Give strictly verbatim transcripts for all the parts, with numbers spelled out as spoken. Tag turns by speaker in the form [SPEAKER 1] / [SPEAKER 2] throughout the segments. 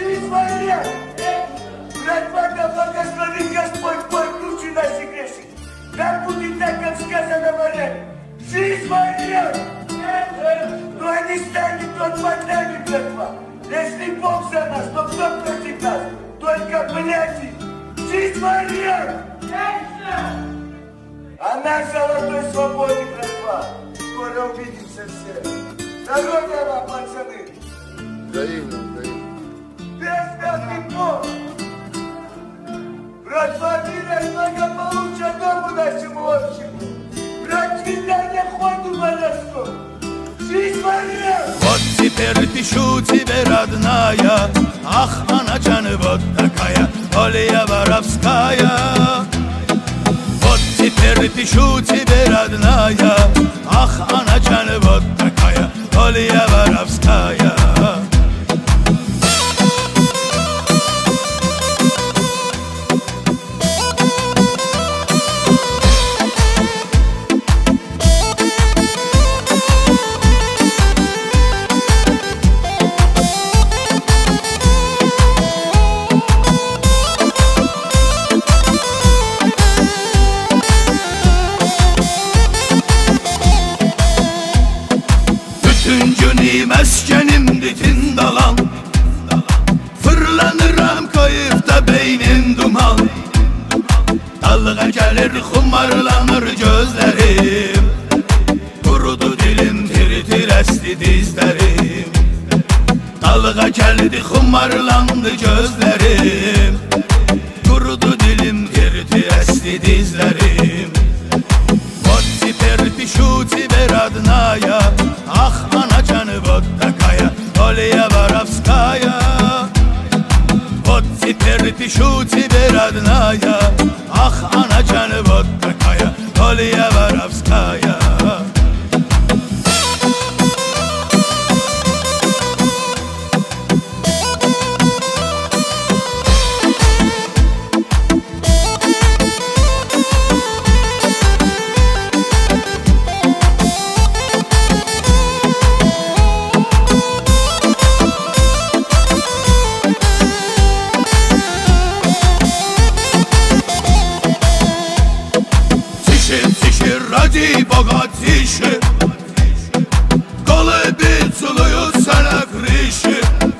[SPEAKER 1] Смотри! Братва, да благослови Господь мой ключи на секрете. Да будет так, как сказано в Оре. Жизнь моя! Но не станет тот под нами, братва. Если Бог за нас, то кто против нас? Только бляди! Жизнь моя! А на золотой свободе, братва. Скоро увидимся все. Здоровья вам, пацаны!
[SPEAKER 2] Взаимно, взаимно.
[SPEAKER 1] Бессмертный Бог! Братва, мира и благополучия дому нашему общему! Процветания ходу монастырь! Жизнь моя!
[SPEAKER 3] Вот теперь пишу тебе, родная, ах, аначан, вот такая, Олья Воровская. Вот теперь пишу тебе, родная, ах, аначан, вот такая, Олья Воровская. Meskenim ditin dalan, fırlanıram kayıfta beynim duman. Dalga gelir xumarlanır gözlerim, kurudu dilim tir-tir esti dizlerim. Dalga geldi xumarlandı gözlerim, kurudu dilim tir-tir esti dizlerim. Вот теперь пишу тебе, родная, ах, аначан, вот такая, Олья Воровская. Вот теперь пишу тебе, родная, ах, аначан, вот такая, Олья Воровская. Ради Бога тише, голуби целуют на крыше,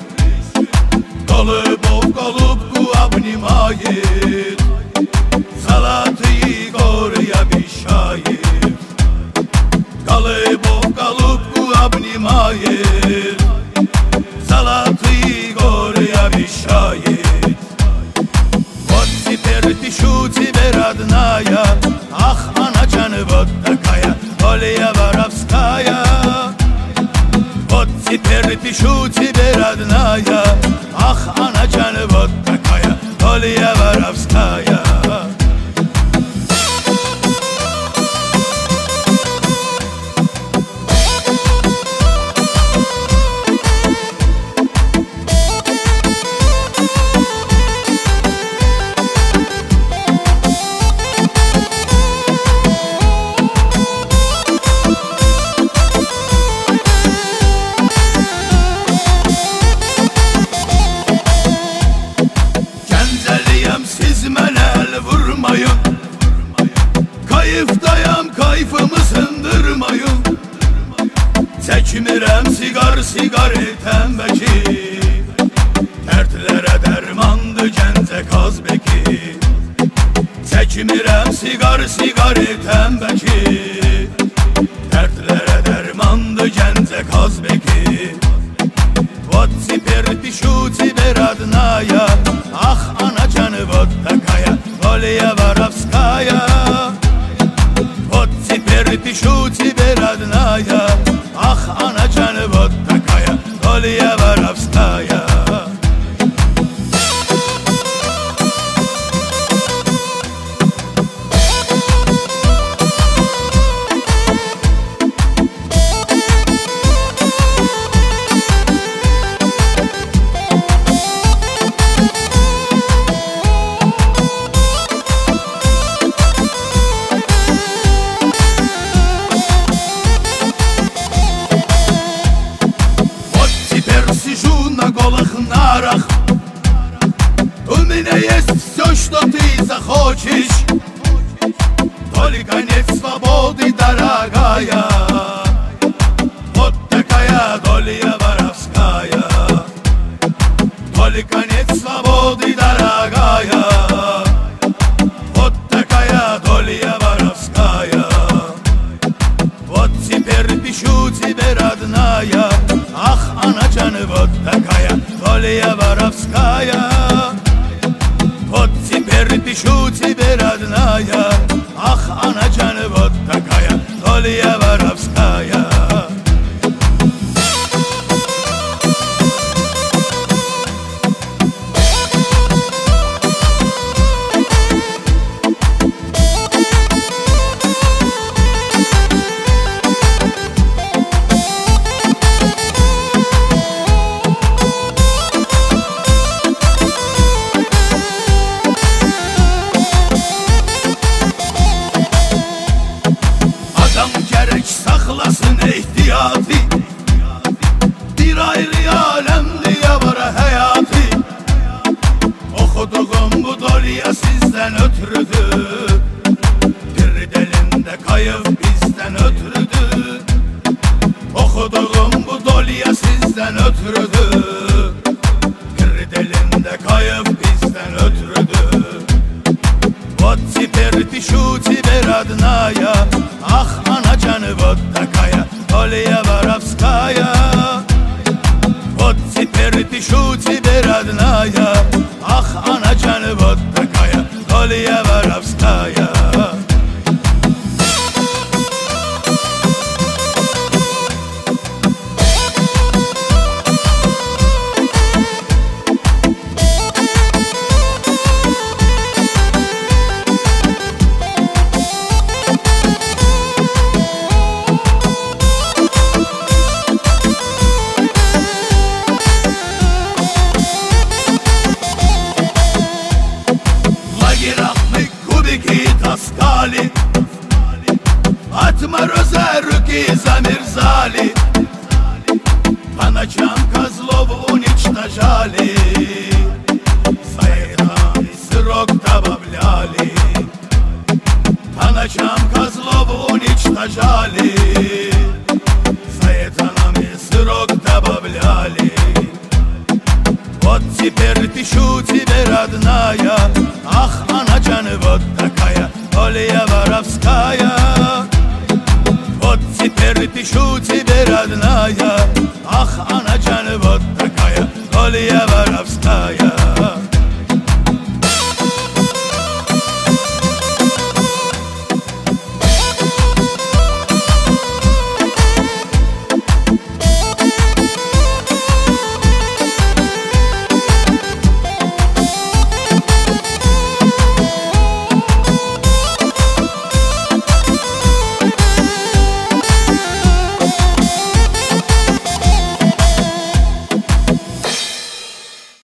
[SPEAKER 3] голубов голубку обнимает, золотые горы обещает. Голубов голубку обнимает, золотые горы обещает. Вот теперь пишу тебе, родная, ах, аначан, вот такая, Олья Воровская. Вот теперь пишу тебе, родная, ах, аначан, вот такая, Олья Воровская. Kayıftayam, kayfımı sındırmayın. Çekmirəm sigar, sigaretem beki. Dertlere dermandı gəncə qaz beki. Çekmirəm sigar, sigaretem beki. Dertlere dermandı gəncə qaz beki. Вот теперь пишу тебе, родная, ах, аначан, вот такая, Олья Воровская. Вот теперь пишу тебе, родная, ах, аначан, вот такая, Олья Воровская. тебе есть все, что ты захочешь, только нет свободы, дорогая. Вот такая доля воровская. Только нет свободы, дорогая. Вот такая доля воровская. Вот теперь пишу тебе, родная, ах, аначан, вот такая доля воровская. Вот теперь пишу тебе, родная, ах, аначан, вот такая доля воровская. Saxlasın ehtiyatı, bir ayrı alemliye var hayatı. Okuduğum bu dolya sizden ötürüdür, bir delinde kayıp bizden ötürüdür. Okuduğum bu dolya sizden ötürüdür, bir delinde kayıp bizden ötürüdür. Вот теперь пишу тебе, родная, ах, аначан, вот такая доля воровская. Вот теперь пишу тебе, родная, ах, аначан, вот такая доля воровская. Таскали, от мороза руки замерзали, по ночам козлов уничтожали, за это срок добавляли. По ночам козлов уничтожали, за это нам и срок добавляли. Вот теперь пишу тебе, родная, ах, аначан, вот такая доля воровская. Вот теперь пишу тебе, родная, ах, аначан, вот такая доля воровская.